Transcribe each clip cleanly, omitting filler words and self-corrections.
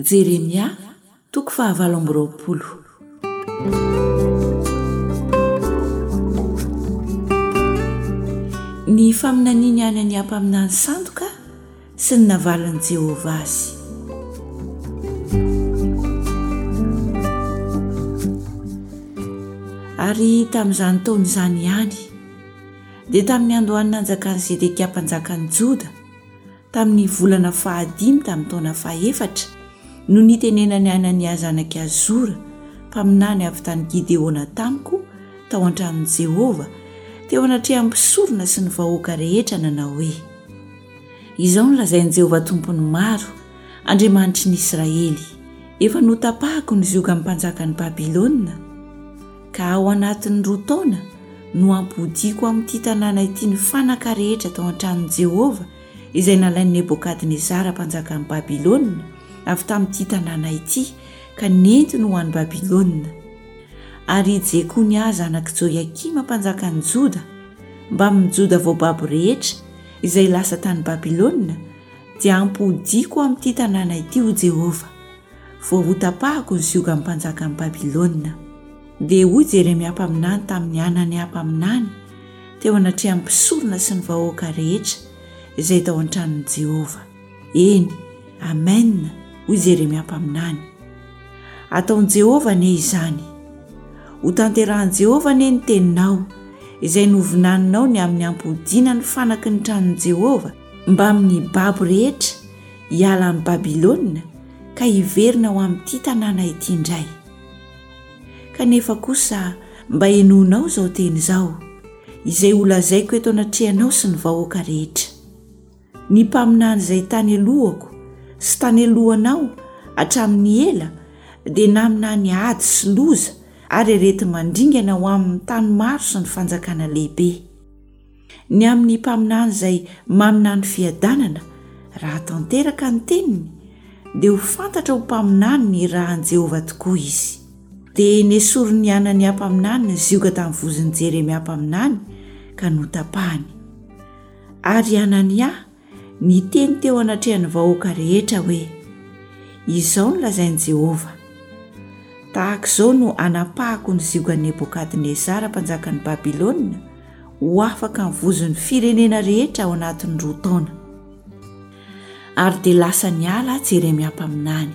Jeremia toko 20. Ny faminaniany any any ampaminany sandoka sy ny navalin'i Jehova azy. Ary tamin'izany taona izany ihany dia tamin'ny andohan'ny nanjakan'i Zedekia mpanjakan'i Joda tamin'ny volana 15 tamin'ny taona 4 no nitenenany Anania zanak'i Azora mpaminany avy tany Gideona tamiko tao an-tranon'i Jehova teo anatreha ampisorona sy ny vahoaka rehetra nanao hoe: izao no lazain'i Jehova tompony maro, Andriamanitry ny Israely, efa notapahako ny zioka amin'ny mpanjakan'ny Babilôna, ka ao anatin'ny 2 taona no ampodiako amin'ity tanàna ity ny fanaka rehetra tao an-tranon'i Jehova izay nalain'i Nebokadnezara mpanjakan'ny Babilôna avy tamin'ity tanàna ity ka nentiny ho an'ny Babilôna. Ary Jekonia zanak'i Joiakima mpanjakan'i Joda mba amin'ny Joda voababo rehetra izay lasa tany Babilôna dia ampodiako amin'ity tanàna ity ho Jehova, vao hotapahako ny zioka amin'ny mpanjakan'ny Babilôna. Dia hoy Jeremia mpaminany tamin'ny anany mpaminany teo anatreha ampisorona sy ny vahoaka rehetra izay tao an-tranon'i Jehova. Eny, amen, hoy Jeremia mpaminany. Ataon'i Jehova ne izany. Ho tanterahan'i Jehova ne ny teninao izay novinaninao ny amin'ny ampodiana ny fanaky ny tranon'i Jehova mba amin'ny babo rehetra hiala amin'ny Babilôna ka hiverina ho amin'ity tanàna ity indray. Kanefa kosa mba henonao izao teny izao izay holazaiko eto anatrehanao sy ny vahoaka rehetra. Ny mpaminany izay tany alohako sy tany alohanao hatramin'ny ela dia naminany ady sy loza ary arety mandringana ho amin'ny tany maro sy ny fanjakana lehibe. Ny amin'ny mpaminany izay maminany fiadanana raha tanteraka ny teniny dia ho fantatra ho mpaminany ny rahan'i Jehova tokoa izy. Dia nesorony anany mpaminany ny zioka tamin'ny vozon'i Jeremia mpaminany ka notapahany. Ary Anania niteny teo anatrehan'ny vahoaka rehetra hoe: izao no lazain'i Jehova, tahaka izao no anapahako ny ziokan'i Nebokadnezara mpanjakan'ny Babilôna ho afaka mivozon'ny firenena rehetra ao anatin'ny 2 taona. Ary dia lasa niala Jeremia mpaminany.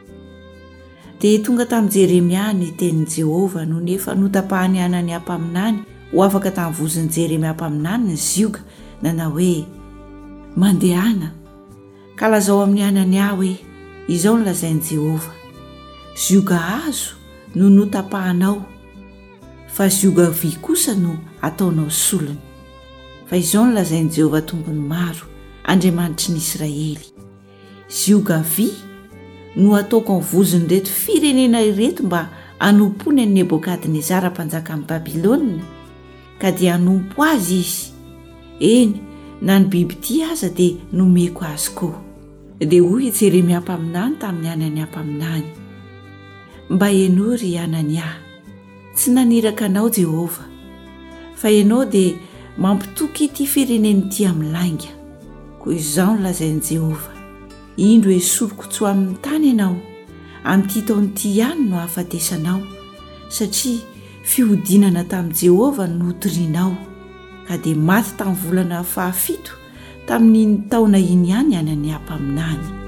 Dia tonga tamin'i Jeremia ny tenin'i Jehova no nefa notapahany Anania mpaminany ho afaka tamin'ny vozon'i Jeremia mpaminany ny zioka nanao hoe: mandehana ka lazao amin'ny Anania hoe izao no lazain'i Jehova, zioka azo no notapahanao fa zioka vy kosa no ataonao solony. Fa izao no lazain'i Jehova tompony maro, Andriamanitry ny Israely, zioka vy no ataoko amin'ny vozony reto firenena ireto mba anompony an'i Nebokadnezara mpanjakan'ny Babilôna ka dia hanompo azy izy. Eny, na ny biby aza dia nomeko azy koa. Dia hoy Jeremia mpaminany tamin'ny anany mpaminany: mba ianao ry Anania, tsy naniraka anao Jehova, fa ianao dia mampitoky ity firenena ity amin'ny lainga. Koa izao no lazain'i Jehova: indro esoriko tso amin'ny tany ianao, amin'ity taon'ity ihany no hahafatesanao, satria fihodinana tamin'i Jehova no notorianao, ka dia maty tamin'ny volana 17 tamin'ny taona iny ihany Anania mpaminany.